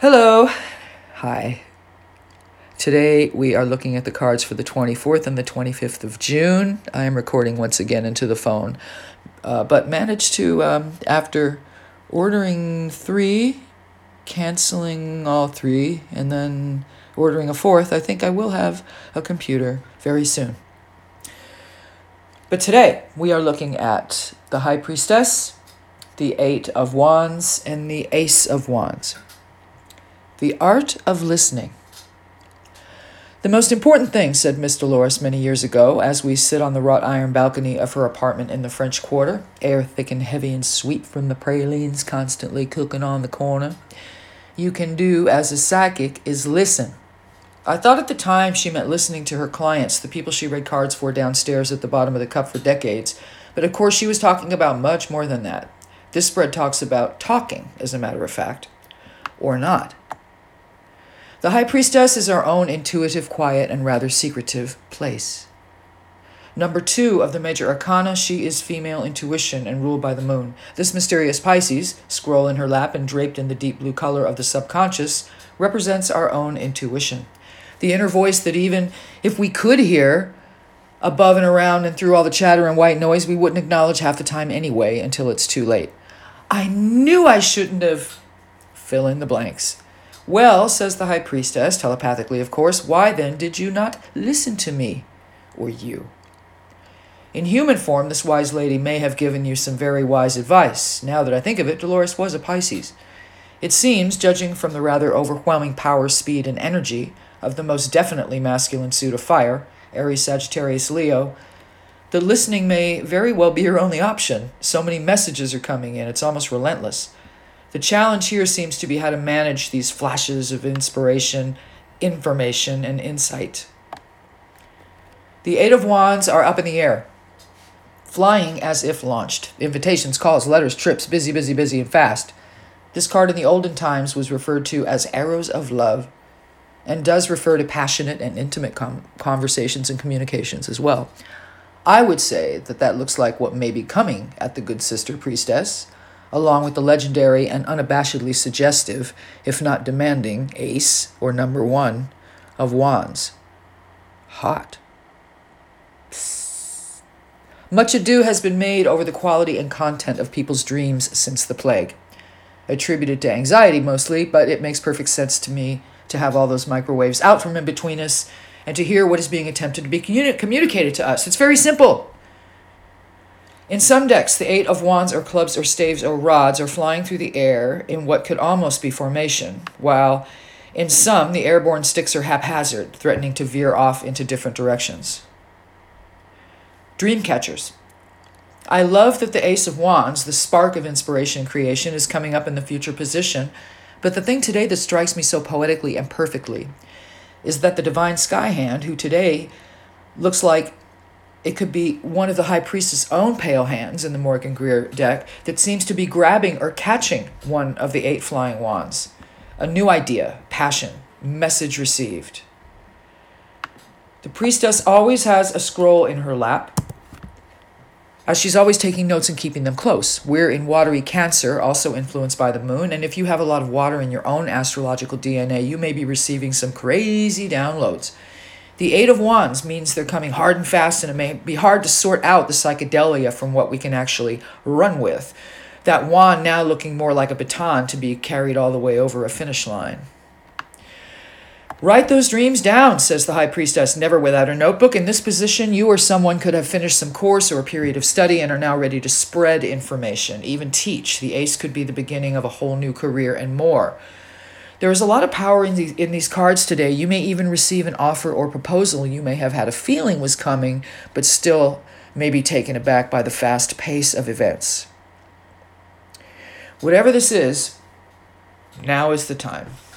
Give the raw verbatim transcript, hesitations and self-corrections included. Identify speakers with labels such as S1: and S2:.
S1: Hello. Hi. Today we are looking at the cards for the twenty-fourth and the twenty-fifth of June. I am recording once again into the phone, uh, but managed to, um, after ordering three, canceling all three, and then ordering a fourth, I think I will have a computer very soon. But today we are looking at the High Priestess, the Eight of Wands, and the Ace of Wands. The art of listening. The most important thing, said Miss Dolores many years ago, as we sit on the wrought iron balcony of her apartment in the French Quarter, air thick and heavy and sweet from the pralines constantly cooking on the corner, you can do as a psychic is listen. I thought at the time she meant listening to her clients, the people she read cards for downstairs at the bottom of the cup for decades, but of course she was talking about much more than that. This spread talks about talking, as a matter of fact, or not. The High Priestess is our own intuitive, quiet, and rather secretive place. Number two of the major arcana, she is female intuition and ruled by the moon. This mysterious Pisces, scroll in her lap and draped in the deep blue color of the subconscious, represents our own intuition. The inner voice that even if we could hear above and around and through all the chatter and white noise, we wouldn't acknowledge half the time anyway until it's too late. I knew I shouldn't have... Fill in the blanks. Well, says the High Priestess, telepathically of course, why then did you not listen to me, or you? In human form, this wise lady may have given you some very wise advice. Now that I think of it, Dolores was a Pisces. It seems, judging from the rather overwhelming power, speed, and energy of the most definitely masculine suit of fire, Aries, Sagittarius, Leo, that listening may very well be your only option. So many messages are coming in, it's almost relentless. The challenge here seems to be how to manage these flashes of inspiration, information, and insight. The Eight of Wands are up in the air, flying as if launched. Invitations, calls, letters, trips, busy, busy, busy, and fast. This card in the olden times was referred to as arrows of love and does refer to passionate and intimate com- conversations and communications as well. I would say that that looks like what may be coming at the good sister priestess, along with the legendary and unabashedly suggestive, if not demanding, ace, or number one, of wands. Hot. Psst. Much ado has been made over the quality and content of people's dreams since the plague. Attributed to anxiety mostly, but it makes perfect sense to me to have all those microwaves out from in between us and to hear what is being attempted to be communi- communicated to us. It's very simple. In some decks, the Eight of Wands or clubs or staves or rods are flying through the air in what could almost be formation, while in some, the airborne sticks are haphazard, threatening to veer off into different directions. Dream catchers. I love that the Ace of Wands, the spark of inspiration and creation, is coming up in the future position, but the thing today that strikes me so poetically and perfectly is that the Divine Sky Hand, who today looks like it could be one of the High Priestess' own pale hands in the Morgan Greer deck that seems to be grabbing or catching one of the eight flying wands. A new idea, passion, message received. The priestess always has a scroll in her lap, as she's always taking notes and keeping them close. We're in watery Cancer, also influenced by the moon, and if you have a lot of water in your own astrological D N A, you may be receiving some crazy downloads. The Eight of Wands means they're coming hard and fast, and it may be hard to sort out the psychedelia from what we can actually run with. That wand now looking more like a baton to be carried all the way over a finish line. Write those dreams down, says the High Priestess, never without a notebook. In this position, you or someone could have finished some course or a period of study and are now ready to spread information, even teach. The ace could be the beginning of a whole new career and more. There is a lot of power in these, in these cards today. You may even receive an offer or proposal you may have had a feeling was coming, but still may be taken aback by the fast pace of events. Whatever this is, now is the time.